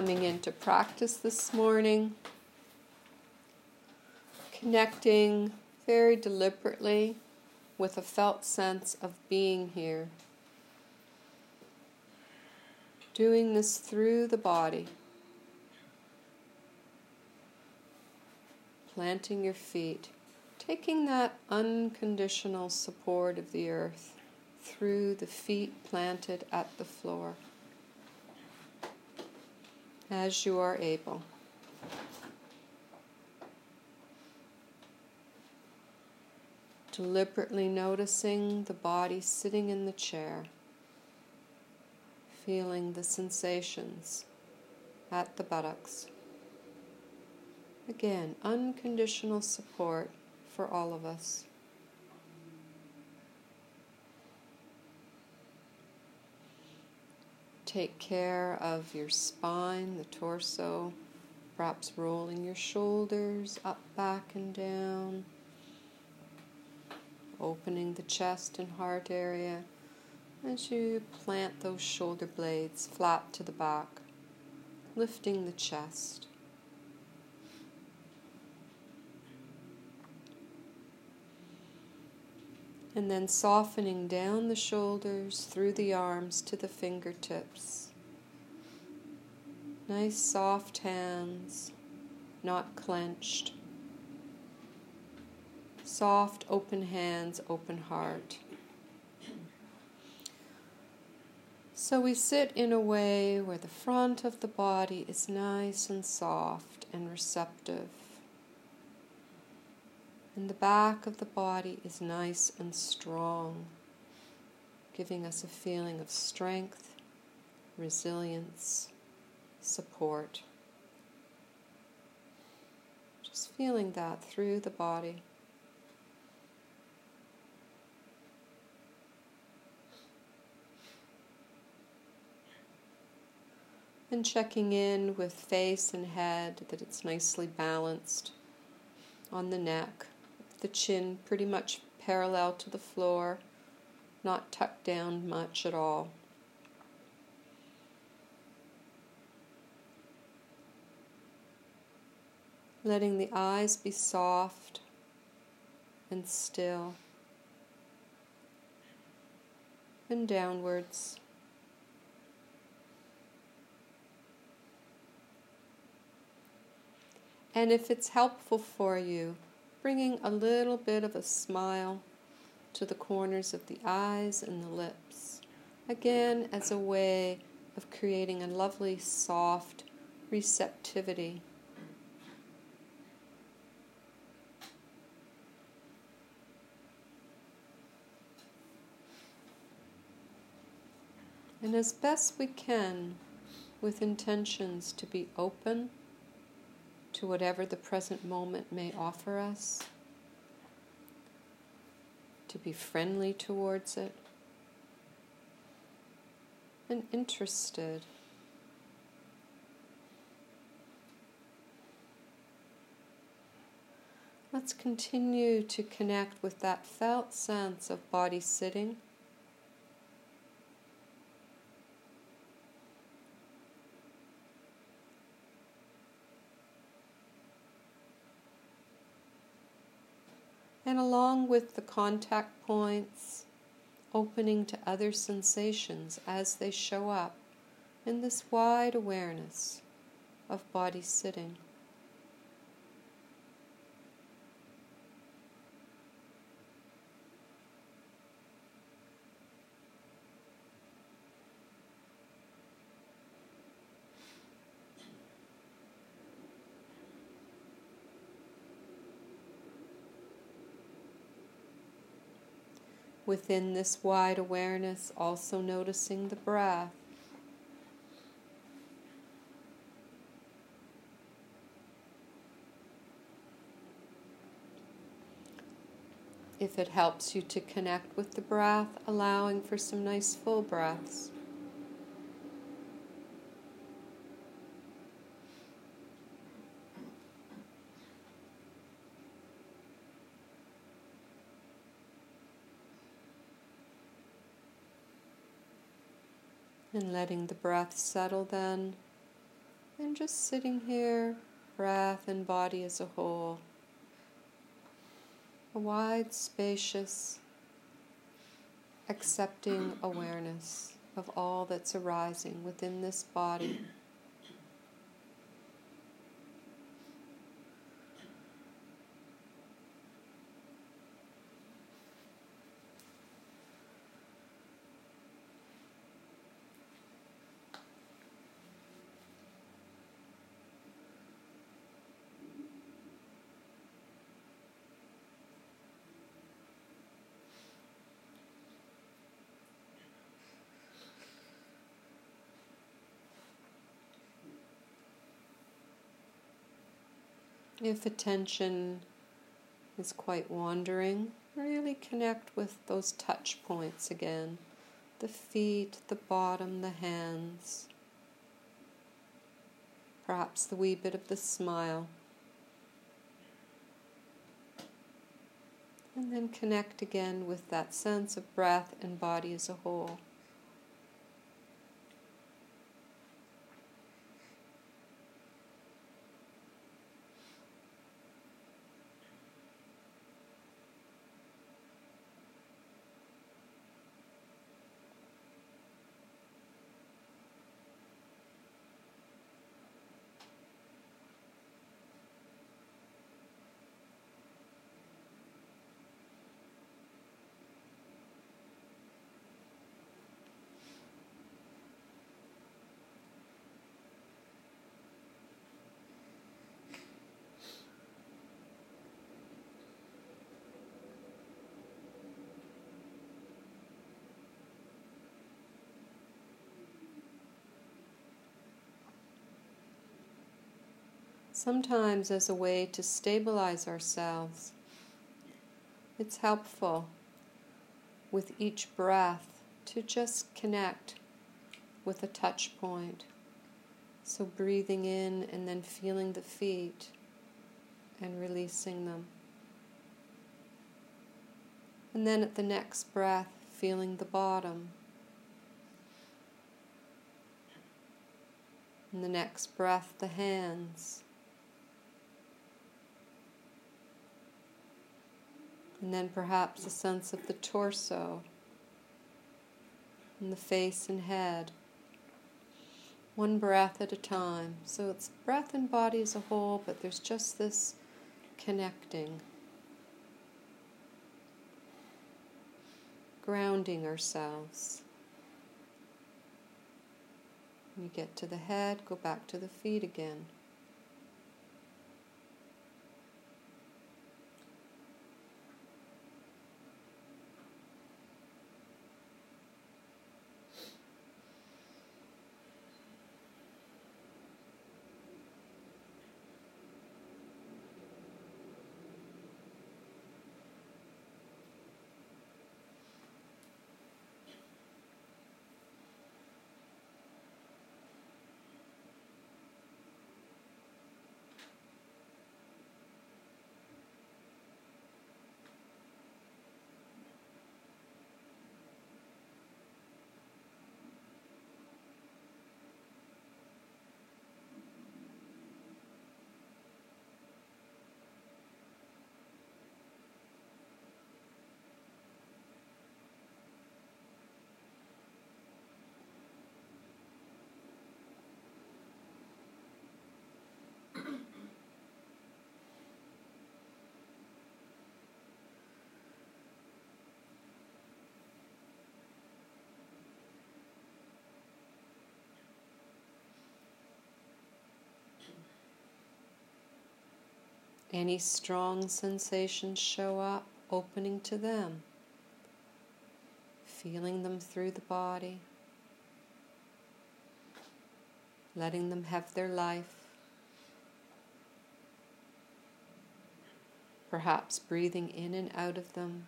coming into practice this morning, connecting very deliberately with a felt sense of being here. Doing this through the body. Planting your feet. Taking that unconditional support of the earth through the feet planted at the floor. As you are able. Deliberately noticing the body sitting in the chair. Feeling the sensations at the buttocks. Again, unconditional support for all of us. Take care of your spine, the torso, perhaps rolling your shoulders up, back, and down. Opening the chest and heart area as you plant those shoulder blades flat to the back, lifting the chest. And then softening down the shoulders through the arms to the fingertips. Nice soft hands, not clenched. Soft, open hands, open heart. So we sit in a way where the front of the body is nice and soft and receptive. And the back of the body is nice and strong, giving us a feeling of strength, resilience, support. Just feeling that through the body. And checking in with face and head, that it's nicely balanced on the neck. The chin pretty much parallel to the floor, not tucked down much at all. Letting the eyes be soft and still, and downwards. And if it's helpful for you, bringing a little bit of a smile to the corners of the eyes and the lips, again as a way of creating a lovely, soft receptivity. And as best we can, with intentions to be open to whatever the present moment may offer us, to be friendly towards it, and interested. Let's continue to connect with that felt sense of body sitting. And along with the contact points, opening to other sensations as they show up in this wide awareness of body sitting. Within this wide awareness, also noticing the breath. If it helps you to connect with the breath, allowing for some nice full breaths. And letting the breath settle then, And just sitting here, breath and body as a whole. A wide, spacious, accepting awareness of all that's arising within this body. If attention is quite wandering, really connect with those touch points again. The feet, the bottom, the hands. Perhaps the wee bit of the smile. And then connect again with that sense of breath and body as a whole. Sometimes, as a way to stabilize ourselves, it's helpful with each breath to just connect with a touch point. So breathing in and then feeling the feet and releasing them. And then at the next breath, feeling the bottom. And the next breath, the hands. And then perhaps a sense of the torso and the face and head. One breath at a time. So it's breath and body as a whole, but there's just this connecting. Grounding ourselves. When you get to the head, go back to the feet again. Any strong sensations show up, opening to them, feeling them through the body, letting them have their life, perhaps breathing in and out of them.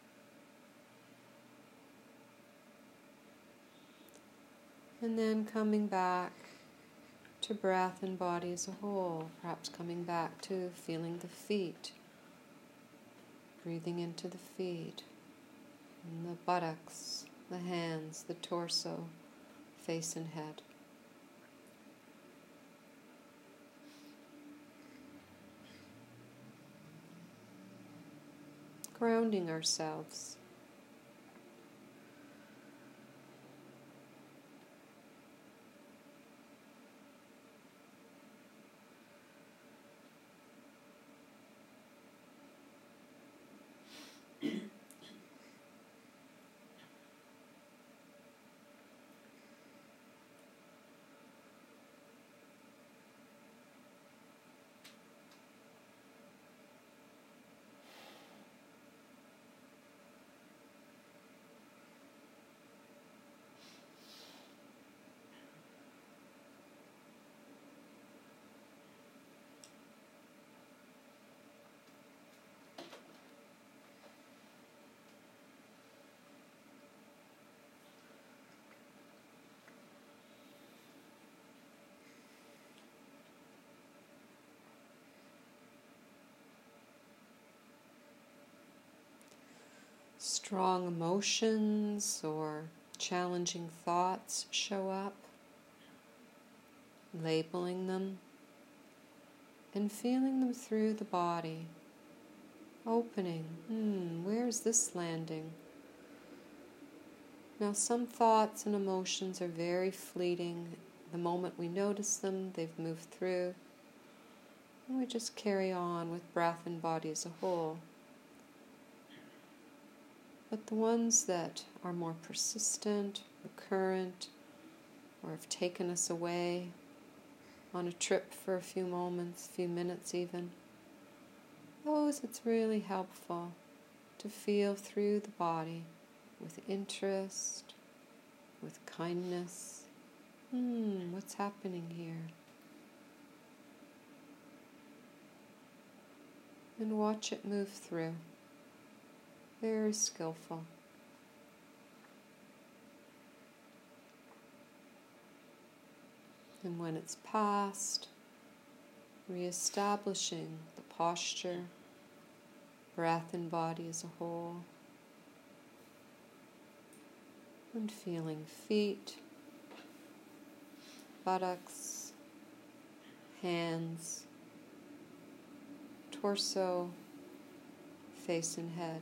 And then coming back to breath and body as a whole, perhaps coming back to feeling the feet, breathing into the feet, and the buttocks, the hands, the torso, face and head. grounding ourselves. Strong emotions or challenging thoughts show up, labeling them and feeling them through the body, opening, where's this landing? Now some thoughts and emotions are very fleeting. The moment we notice them, they've moved through, and we just carry on with breath and body as a whole. But the ones that are more persistent, recurrent, or have taken us away on a trip for a few moments, few minutes even, those it's really helpful to feel through the body with interest, with kindness. What's happening here? And watch it move through. Very skillful. And when it's past, reestablishing the posture, breath and body as a whole, and feeling feet, buttocks, hands, torso, face and head.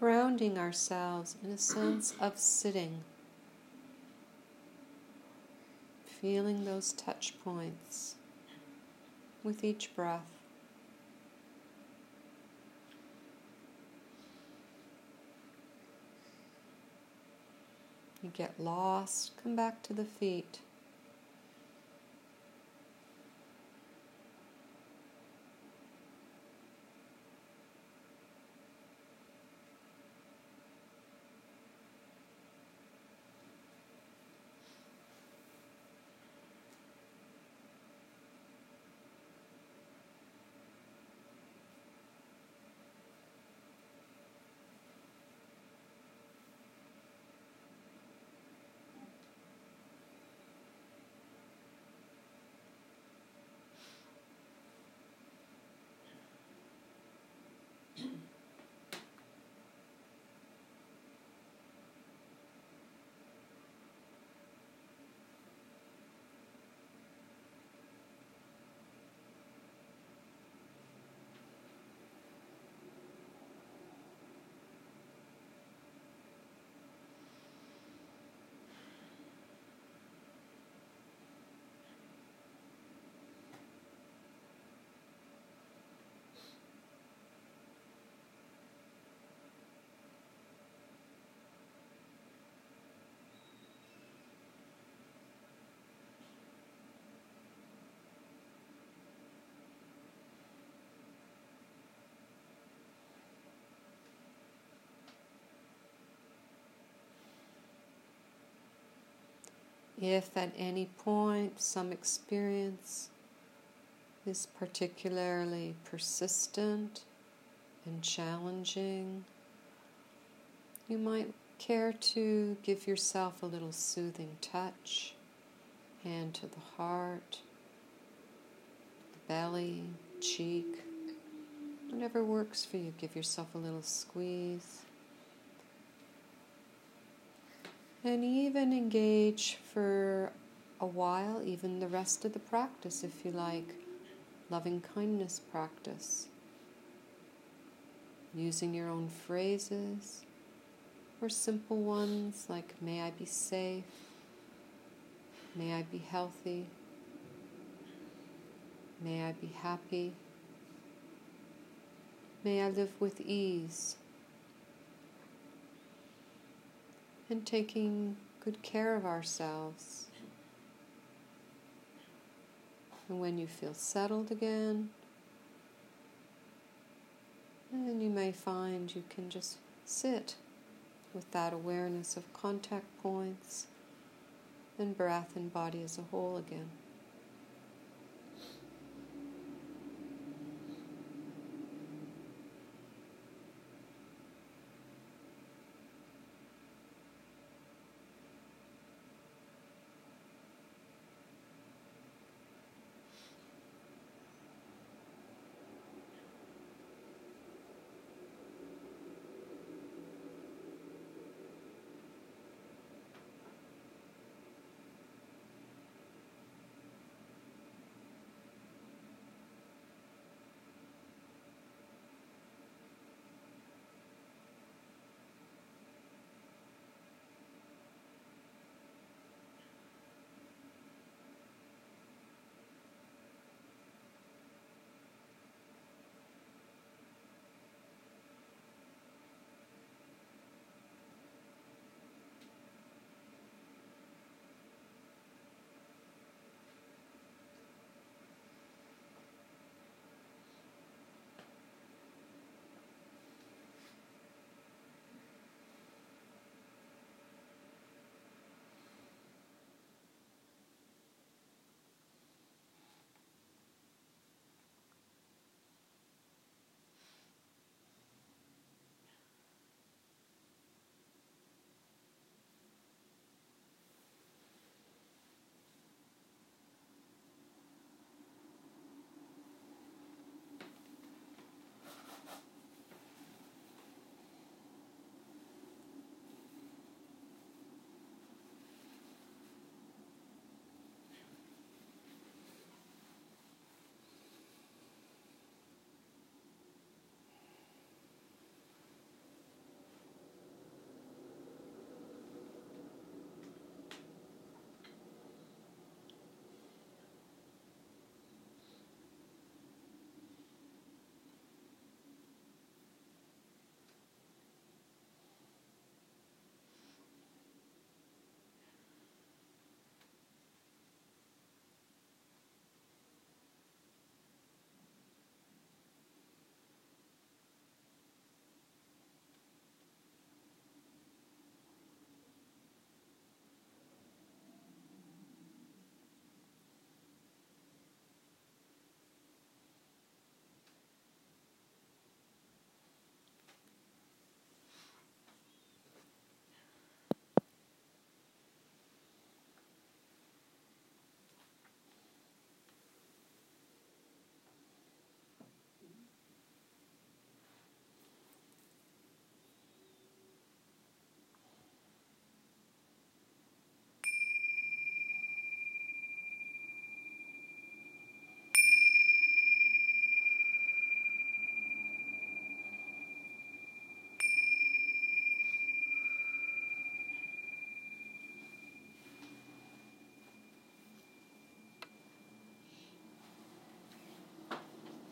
grounding ourselves in a sense of sitting, feeling those touch points with each breath. You get lost, come back to the feet. If at any point some experience is particularly persistent and challenging, you might care to give yourself a little soothing touch, hand to the heart, the belly, cheek, whatever works for you. Give yourself a little squeeze. And even engage for a while, even the rest of the practice, if you like, loving kindness practice. Using your own phrases, or simple ones like, may I be safe, may I be healthy, may I be happy, may I live with ease. And taking good care of ourselves. And when you feel settled again, then you may find you can just sit with that awareness of contact points and breath and body as a whole again.